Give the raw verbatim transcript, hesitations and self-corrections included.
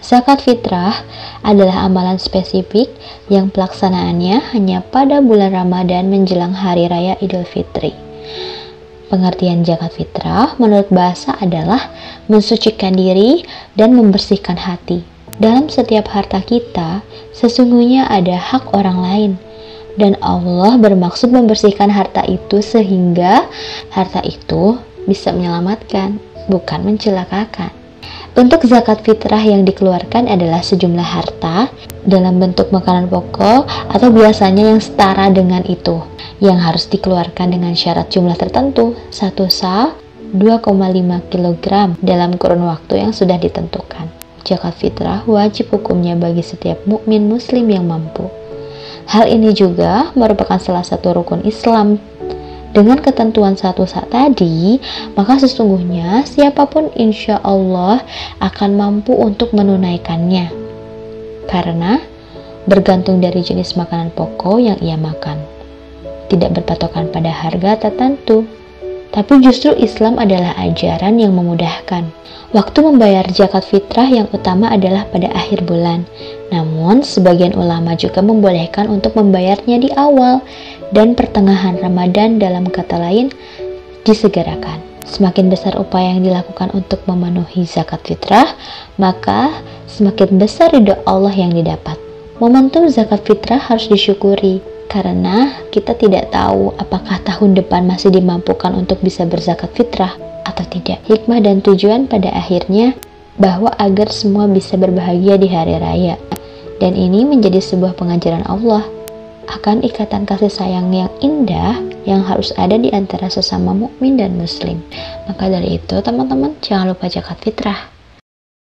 Zakat fitrah adalah amalan spesifik yang pelaksanaannya hanya pada bulan Ramadan menjelang Hari Raya Idul Fitri. Pengertian zakat fitrah menurut bahasa adalah mensucikan diri dan membersihkan hati. Dalam setiap harta kita, sesungguhnya ada hak orang lain, dan Allah bermaksud membersihkan harta itu sehingga harta itu bisa menyelamatkan, bukan mencelakakan. Untuk zakat fitrah yang dikeluarkan adalah sejumlah harta dalam bentuk makanan pokok atau biasanya yang setara dengan itu, yang harus dikeluarkan dengan syarat jumlah tertentu, satu sa dua koma lima kilogram dalam kurun waktu yang sudah ditentukan. Zakat fitrah wajib hukumnya bagi setiap mukmin muslim yang mampu. Hal ini juga merupakan salah satu rukun Islam. Dengan ketentuan satu sa tadi, maka sesungguhnya siapapun insya Allah akan mampu untuk menunaikannya, karena bergantung dari jenis makanan pokok yang ia makan, tidak berpatokan pada harga tertentu. Tapi justru Islam adalah ajaran yang memudahkan. Waktu membayar zakat fitrah yang utama adalah pada akhir bulan. Namun, sebagian ulama juga membolehkan untuk membayarnya di awal dan pertengahan Ramadan, dalam kata lain, disegerakan. Semakin besar upaya yang dilakukan untuk memenuhi zakat fitrah, maka semakin besar ridho Allah yang didapat. Momentum zakat fitrah harus disyukuri, karena kita tidak tahu apakah tahun depan masih dimampukan untuk bisa berzakat fitrah atau tidak. Hikmah dan tujuan pada akhirnya bahwa agar semua bisa berbahagia di hari raya. Dan ini menjadi sebuah pengajaran Allah akan ikatan kasih sayang yang indah yang harus ada di antara sesama mukmin dan muslim. Maka dari itu teman-teman, jangan lupa zakat fitrah.